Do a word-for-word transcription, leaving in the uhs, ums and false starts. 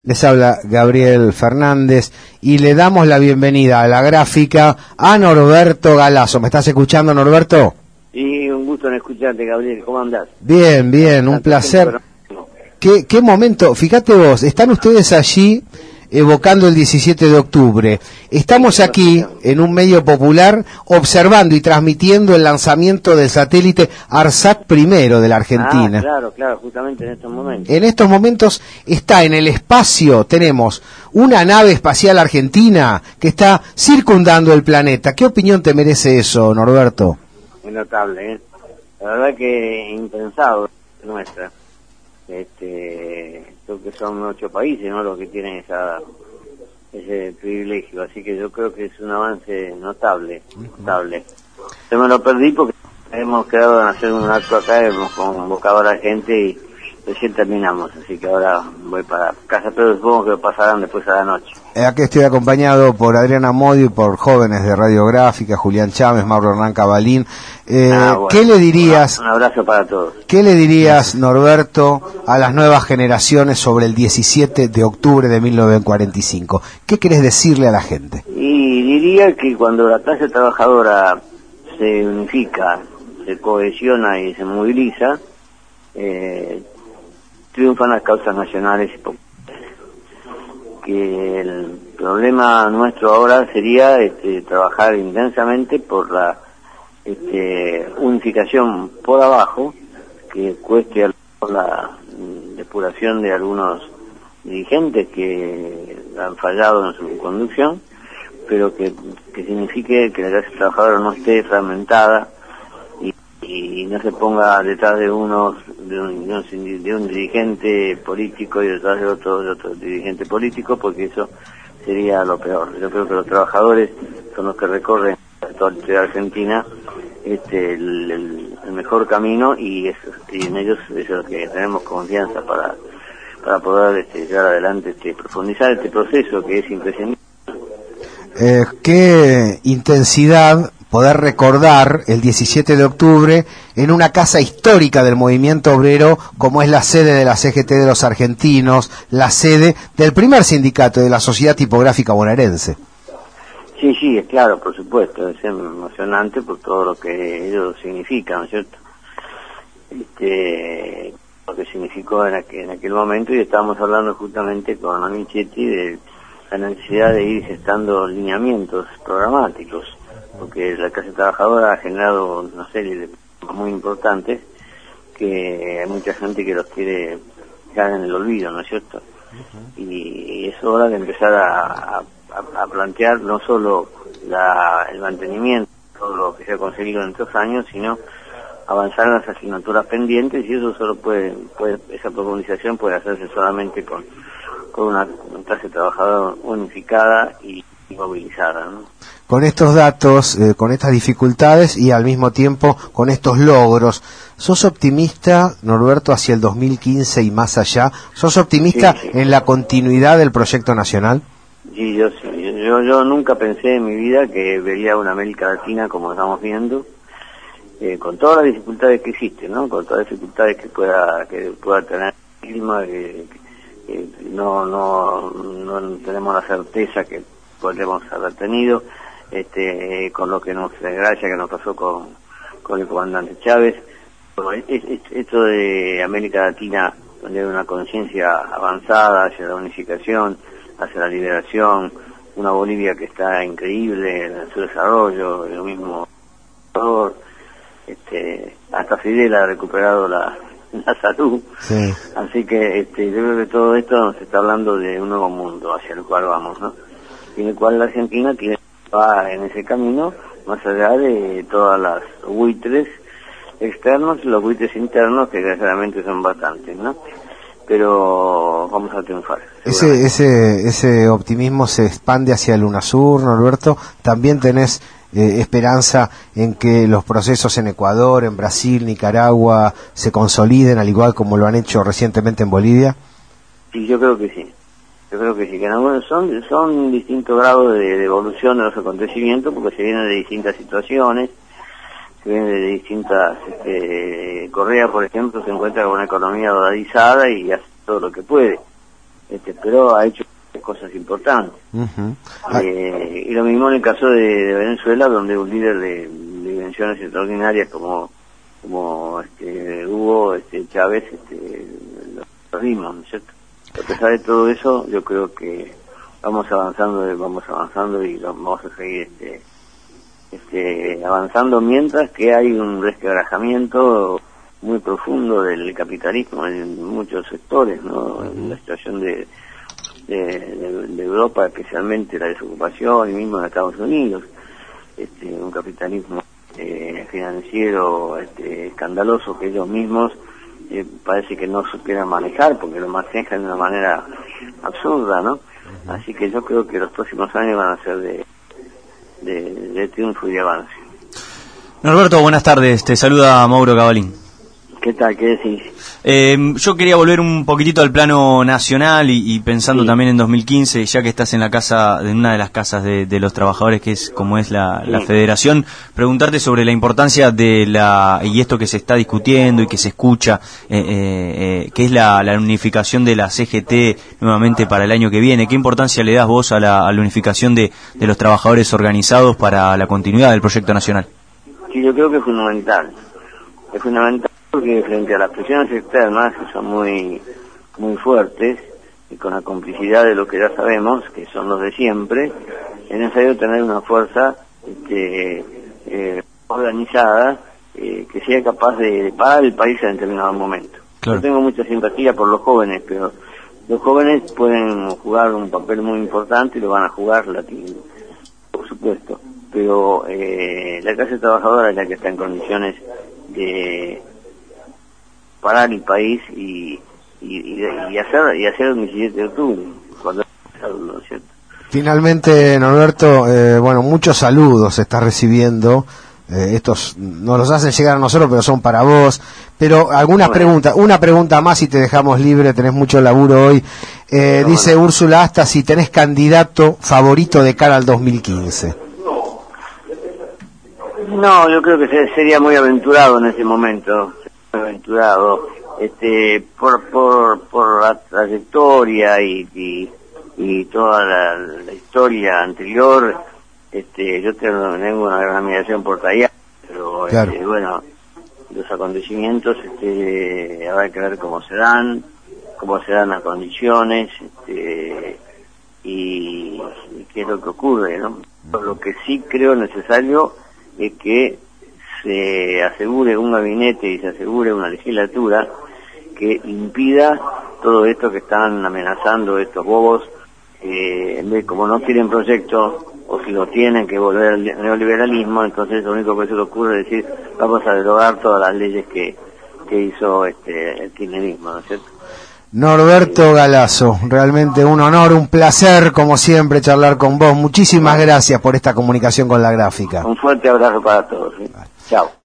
Les habla Gabriel Fernández y le damos la bienvenida a la gráfica a Norberto Galazo. ¿Me estás escuchando, Norberto? Sí, un gusto en escucharte, Gabriel. ¿Cómo andás? Bien, bien, un placer. ¿Qué, qué momento? Fíjate vos, están ustedes allí evocando el diecisiete de octubre. Estamos aquí en un medio popular observando y transmitiendo el lanzamiento del satélite ARSAT primero de la Argentina. Ah, claro, claro, justamente en estos momentos. En estos momentos está en el espacio, tenemos una nave espacial argentina que está circundando el planeta. ¿Qué opinión te merece eso, Norberto? Muy notable, ¿eh? La verdad que impensado nuestra. Este, creo que son ocho países, ¿no?, los que tienen esa, ese privilegio, así que yo creo que es un avance notable, notable. Yo me lo perdí porque hemos quedado en hacer un acto acá, hemos convocado a la gente y recién terminamos, así que ahora voy para casa, pero supongo que lo pasarán después a la noche. Aquí estoy acompañado por Adriana Modio y por jóvenes de Radiográfica, Julián Chávez, Mauro Hernán Cabalín. Eh, ah, bueno. ¿Qué le dirías? Un abrazo para todos. ¿Qué le dirías, Norberto, a las nuevas generaciones sobre el diecisiete de octubre de mil novecientos cuarenta y cinco? ¿Qué querés decirle a la gente? Y diría que cuando la clase trabajadora se unifica, se cohesiona y se moviliza, eh, triunfan las causas nacionales y populares. Que el problema nuestro ahora sería este, trabajar intensamente por la este, unificación por abajo, que cueste la depuración de algunos dirigentes que han fallado en su conducción, pero que, que signifique que la clase trabajadora no esté fragmentada y, y no se ponga detrás de unos de un, de un, de un dirigente político y detrás de otro, de otro dirigente político, porque eso sería lo peor. Yo creo que los trabajadores son los que recorren toda la ciudad argentina este, el, el, el mejor camino y, es, y en ellos es lo que tenemos confianza para para poder este, llevar adelante, este, profundizar este proceso que es imprescindible. Eh, qué intensidad poder recordar el diecisiete de octubre en una casa histórica del movimiento obrero, como es la sede de la C G T de los argentinos, la sede del primer sindicato de la Sociedad Tipográfica Bonaerense. Sí, sí, es claro, por supuesto, es emocionante por todo lo que ello significa, ¿no es cierto? Este, lo que significó en aquel, en aquel momento, y estábamos hablando justamente con Amichetti de la necesidad de ir gestando lineamientos programáticos, porque la clase trabajadora ha generado una serie de muy importantes que hay mucha gente que los quiere dejar en el olvido, ¿no es cierto? Uh-huh. Y es hora de empezar a, a, a plantear no solo la, el mantenimiento, todo lo que se ha conseguido en estos años, sino avanzar en las asignaturas pendientes, y eso solo puede, puede esa profundización puede hacerse solamente con, con una, una clase trabajadora unificada y movilizada, ¿no? Con estos datos, eh, con estas dificultades y al mismo tiempo con estos logros, ¿sos optimista, Norberto, hacia el dos mil quince y más allá? ¿Sos optimista sí, sí. en la continuidad del proyecto nacional? Sí, yo sí. Yo, yo nunca pensé en mi vida que vería una América Latina como estamos viendo, eh, con todas las dificultades que existen, ¿no? Con todas las dificultades que pueda que pueda tener el clima, que, que no, no, no tenemos la certeza que podremos haber tenido, este, eh, con lo que nos desgracia que nos pasó con, con el comandante Chávez. Bueno, es, es, esto de América Latina, donde hay una conciencia avanzada hacia la unificación, hacia la liberación, una Bolivia que está increíble en su desarrollo, lo mismo este, hasta Fidel ha recuperado la, la salud, sí. Así que este, yo creo que todo esto nos está hablando de un nuevo mundo hacia el cual vamos, ¿no? En el cual la Argentina tiene va en ese camino, más allá de todas las buitres externos y los buitres internos, que desgraciadamente son bastantes, ¿no? Pero vamos a triunfar. Ese, ese, ese optimismo se expande hacia el UNASUR, Norberto. También tenés eh, esperanza en que los procesos en Ecuador, en Brasil, Nicaragua se consoliden, al igual como lo han hecho recientemente en Bolivia. Sí, yo creo que sí. Yo creo que sí, que en algunos son, son distintos grados de, de evolución de los acontecimientos, porque se vienen de distintas situaciones, se vienen de distintas, este, Correa, por ejemplo, se encuentra con una economía dolarizada y hace todo lo que puede. este, pero ha hecho cosas importantes. Uh-huh. eh, y lo mismo en el caso de, de Venezuela, donde un líder de, de dimensiones extraordinarias como como este, Hugo este, Chávez este, lo perdimos, ¿no es cierto? A pesar de todo eso, yo creo que vamos avanzando, vamos avanzando y vamos a seguir este, este, avanzando, mientras que hay un resquebrajamiento muy profundo del capitalismo en muchos sectores, ¿no? En la situación de De, de, de Europa, especialmente la desocupación, y mismo en Estados Unidos, este, un capitalismo eh, financiero este, escandaloso que ellos mismos eh, parece que no supieran manejar, porque lo manejan de una manera absurda, ¿no? Uh-huh. Así que yo creo que los próximos años van a ser de, de, de triunfo y de avance. Norberto, buenas tardes, te saluda Mauro Cavalín. ¿Qué tal? ¿Qué decís? Eh, yo quería volver un poquitito al plano nacional y, y pensando sí. también en dos mil quince, ya que estás en la casa, en una de las casas de, de los trabajadores, que es como es la, sí. la Federación, preguntarte sobre la importancia de la, y esto que se está discutiendo y que se escucha, eh, eh, que es la, la unificación de la C G T nuevamente para el año que viene. ¿Qué importancia le das vos a la, a la unificación de, de los trabajadores organizados para la continuidad del proyecto nacional? Sí, yo creo que es fundamental. Es fundamental. Porque frente a las presiones externas, que son muy muy fuertes, y con la complicidad de lo que ya sabemos, que son los de siempre, es necesario tener una fuerza este, eh, organizada, eh, que sea capaz de, de parar el país en determinado momento. Claro. Yo tengo mucha simpatía por los jóvenes, pero los jóvenes pueden jugar un papel muy importante y lo van a jugar, por supuesto, pero eh, la clase trabajadora es la que está en condiciones de parar el país y, y, y hacer y hacer el diecisiete de octubre, cuando ¿no es cierto? Finalmente, Norberto, eh, bueno, muchos saludos estás recibiendo, eh, estos nos los hacen llegar a nosotros, pero son para vos, pero algunas bueno. preguntas, una pregunta más y te dejamos libre, tenés mucho laburo hoy. Eh, dice bueno. Úrsula Asta, si tenés candidato favorito de cara al dos mil quince. No, yo creo que sería muy aventurado en ese momento. aventurado este por por por la trayectoria y y, y toda la, la historia anterior, este yo tengo, tengo una gran admiración por Tayyip, pero claro. este, bueno, los acontecimientos este habrá que ver cómo se dan, cómo se dan las condiciones, este y, y qué es lo que ocurre, ¿no? Por lo que sí creo necesario es que se asegure un gabinete y se asegure una legislatura que impida todo esto que están amenazando estos bobos, eh, en vez, como no tienen proyecto, o si lo tienen que volver al neoliberalismo, entonces lo único que se le ocurre es decir, vamos a derogar todas las leyes que, que hizo este el kirchnerismo, ¿no es cierto? Norberto Galazo, realmente un honor, un placer, como siempre, charlar con vos. Muchísimas gracias por esta comunicación con La Gráfica. Un fuerte abrazo para todos. ¿sí? Chao.